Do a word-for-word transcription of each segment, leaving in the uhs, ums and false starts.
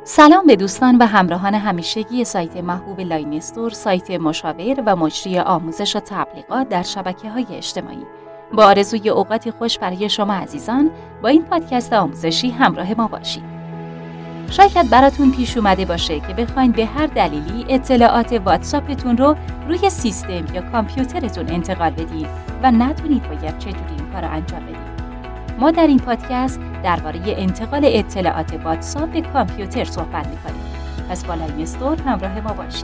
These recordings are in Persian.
سلام به دوستان و همراهان همیشگی سایت محبوب لاین استور، سایت مشاور و مجری آموزش و تبلیغات در شبکه‌های اجتماعی. با آرزوی اوقاتی خوش برای شما عزیزان، با این پادکست آموزشی همراه ما باشید. شاید براتون پیش اومده باشه که بخواید به هر دلیلی اطلاعات واتساپتون رو روی سیستم یا کامپیوترتون انتقال بدید و ندونید باید چجوری این کار رو انجام بدید. ما در این پادکست درباره انتقال اطلاعات واتساپ به کامپیوتر صحبت می‌کنیم. پس با لاین استور همراه ما باشید.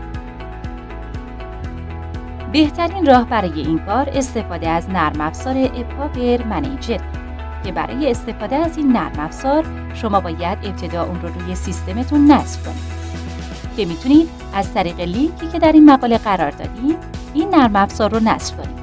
بهترین راه برای این کار استفاده از نرم افزار اپاور منیجر که برای استفاده از این نرم افزار شما باید ابتدا اون رو روی سیستمتون نصب کنید که میتونید از طریق لینکی که در این مقاله قرار دادیم این نرم افزار رو نصب کنید.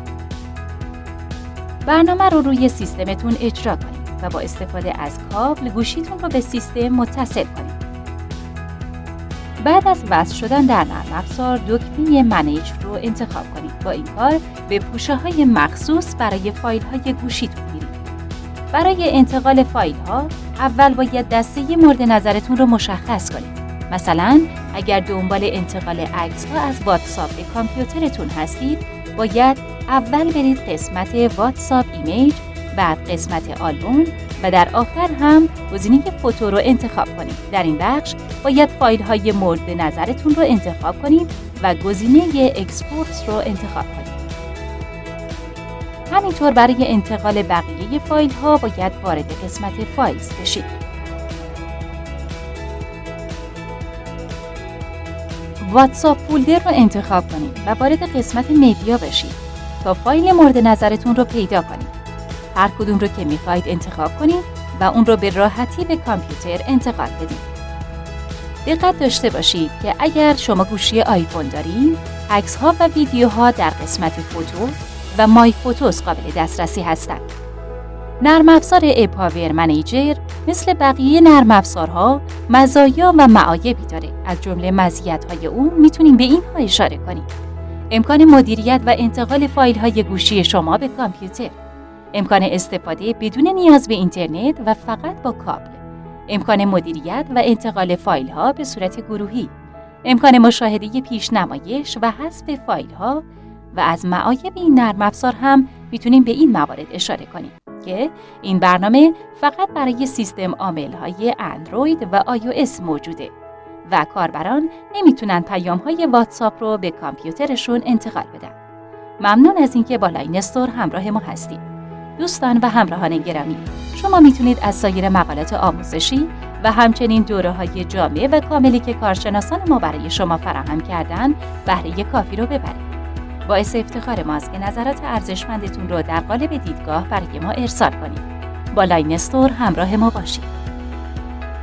برنامه رو روی سیستمتون اجرا کنید و با استفاده از کابل گوشیتون رو به سیستم متصل کنید. بعد از وصل شدن در نرم افزار دکمه منیج رو انتخاب کنید. با این کار به پوشه‌های مخصوص برای فایل‌های گوشیتون میرید. برای انتقال فایل‌ها اول باید دسته مورد نظرتون رو مشخص کنید. مثلا اگر دنبال انتقال عکس‌ها از واتساپ به کامپیوترتون هستید، باید اول برید قسمت واتساپ ایمیج، بعد قسمت آلبوم و در آخر هم گزینه فوتو رو انتخاب کنید. در این بخش باید فایل‌های مورد نظرتون رو انتخاب کنید و گزینه اکسپورت رو انتخاب کنید. همینطور برای انتقال بقیه فایل‌ها باید وارد قسمت فایلز بشید. واتساپ فولدر رو انتخاب کنید و وارد قسمت مدیا بشید تا فایل مورد نظرتون رو پیدا کنید. هر کدوم رو که میخواید انتخاب کنید و اون رو به راحتی به کامپیوتر انتقال بدید. دقت داشته باشید که اگر شما گوشی آیفون دارین، عکس‌ها و ویدیوها در قسمت فوتو و مای فوتوز قابل دسترسی هستند. نرم افزار اپاور منیجر مثل بقیه نرم افزارها مزایا و معایبی داره. از جمله مزیت‌های اون میتونیم به اینها اشاره کنیم: امکان مدیریت و انتقال فایل‌های گوشی شما به کامپیوتر، امکان استفاده بدون نیاز به اینترنت و فقط با کابل، امکان مدیریت و انتقال فایل‌ها به صورت گروهی، امکان مشاهده پیش‌نمایش و حذف فایل‌ها. و از معایب این نرم افزار هم میتونیم به این موارد اشاره کنیم که این برنامه فقط برای سیستم عامل‌های اندروید و آی او اس موجوده و کاربران نمیتونن پیام‌های واتساپ رو به کامپیوترشون انتقال بدن. ممنون از اینکه با لاین استور همراه ما هستید. دوستان و همراهان گرامی، شما میتونید از سایر مقالات آموزشی و همچنین دوره‌های جامع و کاملی که کارشناسان ما برای شما فراهم کردن بهره کافی رو ببرید. باعث افتخار ماست که نظرات ارزشمندتون رو در قالب دیدگاه برای ما ارسال کنید. با لاین استور همراه ما باشید.